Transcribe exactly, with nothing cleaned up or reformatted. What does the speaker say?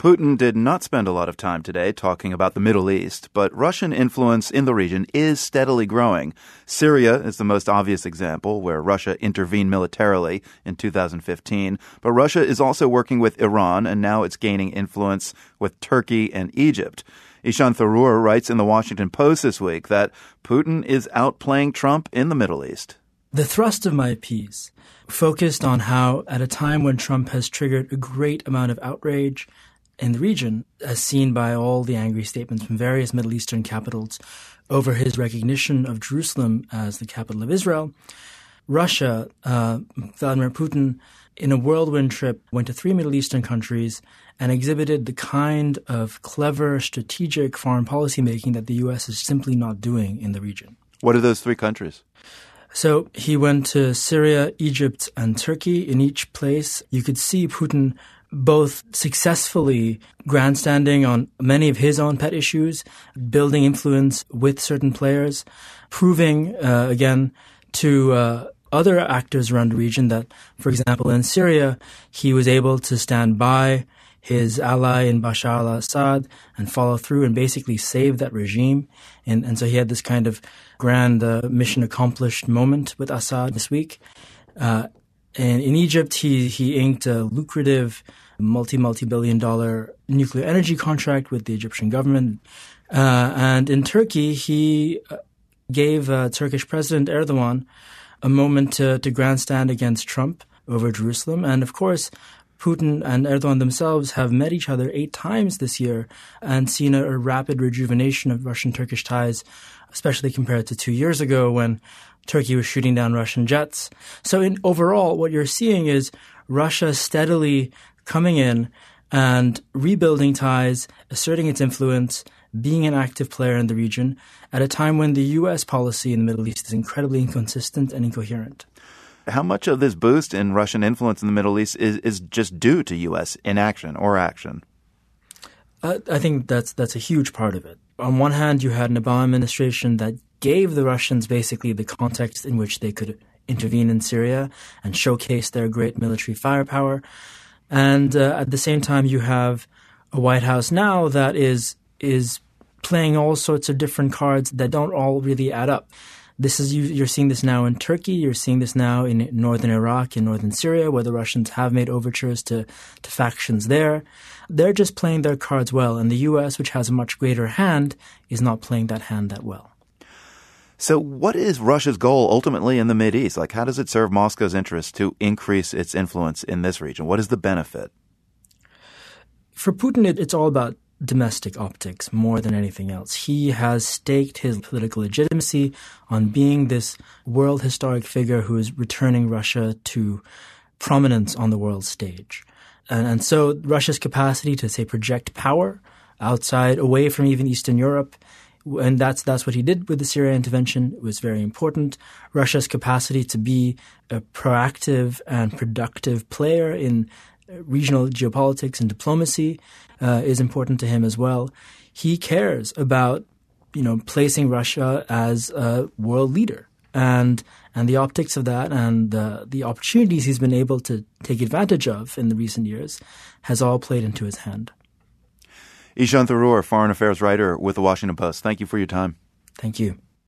Putin did not spend a lot of time today talking about the Middle East, but Russian influence in the region is steadily growing. Syria is the most obvious example, where Russia intervened militarily in two thousand fifteen. But Russia is also working with Iran, and now it's gaining influence with Turkey and Egypt. Ishan Tharoor writes in the Washington Post this week that Putin is outplaying Trump in the Middle East. The thrust of my piece focused on how, at a time when Trump has triggered a great amount of outrage in the region, as seen by all the angry statements from various Middle Eastern capitals over his recognition of Jerusalem as the capital of Israel, Russia, uh, Vladimir Putin, in a whirlwind trip, went to three Middle Eastern countries and exhibited the kind of clever, strategic foreign policy making that the U S is simply not doing in the region. What are those three countries? So he went to Syria, Egypt, and Turkey. In each place, you could see Putin both successfully grandstanding on many of his own pet issues, building influence with certain players, proving, uh, again, to uh, other actors around the region that, for example, in Syria, he was able to stand by his ally in Bashar al-Assad and follow through and basically save that regime. And, and so he had this kind of grand uh, mission accomplished moment with Assad this week. Uh, and in Egypt, he, he inked a lucrative multi, multi-billion dollar nuclear energy contract with the Egyptian government. Uh, and in Turkey, he gave uh, Turkish President Erdogan a moment to, to grandstand against Trump over Jerusalem. And of course, Putin and Erdogan themselves have met each other eight times this year and seen a, a rapid rejuvenation of Russian-Turkish ties, especially compared to two years ago when Turkey was shooting down Russian jets. So in overall, what you're seeing is Russia steadily coming in and rebuilding ties, asserting its influence, being an active player in the region at a time when the U S policy in the Middle East is incredibly inconsistent and incoherent. How much of this boost in Russian influence in the Middle East is, is just due to U S inaction or action? Uh, I think that's that's a huge part of it. On one hand, you had an Obama administration that gave the Russians basically the context in which they could intervene in Syria and showcase their great military firepower. And uh, at the same time, you have a White House now that is is playing all sorts of different cards that don't all really add up. This is you, you're seeing this now in Turkey. You're seeing this now in northern Iraq, in northern Syria, where the Russians have made overtures to, to factions there. They're just playing their cards well, and the U S, which has a much greater hand, is not playing that hand that well. So what is Russia's goal ultimately in the Mideast? Like, how does it serve Moscow's interest to increase its influence in this region? What is the benefit? For Putin, it, it's all about domestic optics more than anything else. He has staked his political legitimacy on being this world historic figure who is returning Russia to prominence on the world stage. And, and so Russia's capacity to, say, project power outside, away from even Eastern Europe, and that's that's what he did with the Syria intervention. It was very important. Russia's capacity to be a proactive and productive player in regional geopolitics and diplomacy uh, is important to him as well. He cares about, you know, placing Russia as a world leader, and and the optics of that and the the opportunities he's been able to take advantage of in the recent years has all played into his hand. Ishan Tharoor, foreign affairs writer with the Washington Post. Thank you for your time. Thank you.